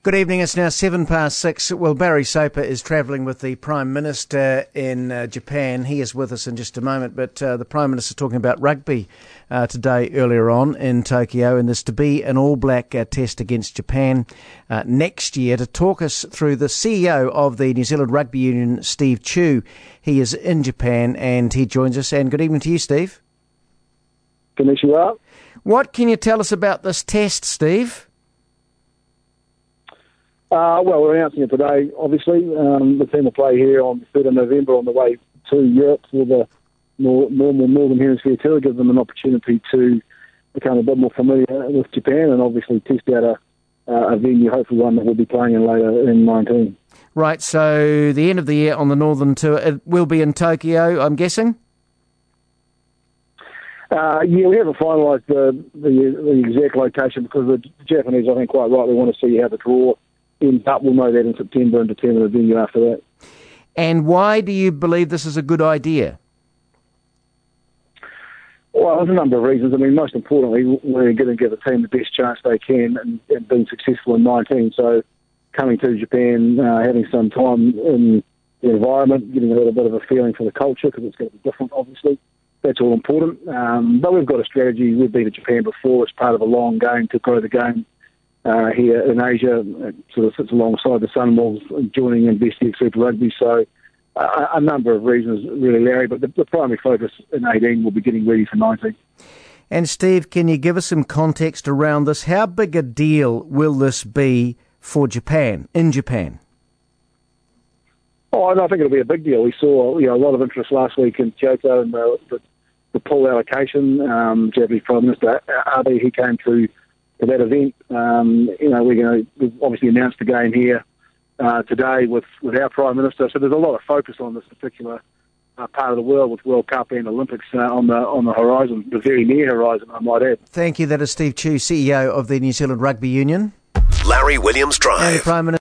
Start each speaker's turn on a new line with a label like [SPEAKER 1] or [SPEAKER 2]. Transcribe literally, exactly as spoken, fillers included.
[SPEAKER 1] Good evening. It's now seven past six. Well, Barry Soper is travelling with the Prime Minister in uh, Japan. He is with us in just a moment, but uh, the Prime Minister talking about rugby uh, today earlier on in Tokyo, and there's to be an all-black uh, test against Japan uh, next year. To talk us through, the C E O of the New Zealand Rugby Union, Steve Tew. He is in Japan and he joins us. And good evening to you, Steve.
[SPEAKER 2] Good evening, you are.
[SPEAKER 1] What can you tell us about this test, Steve?
[SPEAKER 2] Uh, well, we're announcing it today, obviously. Um, the team will play here on the third of November on the way to Europe for the more, normal Northern Hemisphere tour, give them an opportunity to become a bit more familiar with Japan and obviously test out a, uh, a venue, hopefully one that we'll be playing in later in nineteen.
[SPEAKER 1] Right, so the end of the year on the Northern tour, it will be in Tokyo, I'm guessing?
[SPEAKER 2] Uh, yeah, we haven't finalised the, the, the exact location because the Japanese, I think, quite rightly want to see how the draw ends up. We'll know that in September and determine the venue after that.
[SPEAKER 1] And why do you believe this is a good idea?
[SPEAKER 2] Well, there's a number of reasons. I mean, most importantly, we're going to give the team the best chance they can and, and being successful in nineteen. So coming to Japan, uh, having some time in the environment, getting a little bit of a feeling for the culture because it's going to be different, obviously. That's all important. Um, but we've got a strategy. We've been to Japan before. It's part of a long game to grow the game uh, here in Asia. It sort of sits alongside the Sunwolves joining in Best X Super Rugby. So uh, a number of reasons, really, Larry. But the, the primary focus in eighteen will be getting ready for nineteen.
[SPEAKER 1] And Steve, can you give us some context around this? How big a deal will this be for Japan, in Japan?
[SPEAKER 2] Oh, I think it'll be a big deal. We saw you know, a lot of interest last week in Kyoto and the, the, the pool allocation. Um, Japanese Prime Minister Abe, he came to, to that event. Um, you know, we're going to we've obviously announced the game here uh, today with, with our Prime Minister. So there's a lot of focus on this particular uh, part of the world with World Cup and Olympics uh, on the on the horizon, the very near horizon, I might add.
[SPEAKER 1] Thank you. That is Steve Tew, C E O of the New Zealand Rugby Union.
[SPEAKER 3] Larry Williams Drive.
[SPEAKER 1] And the Prime Minister.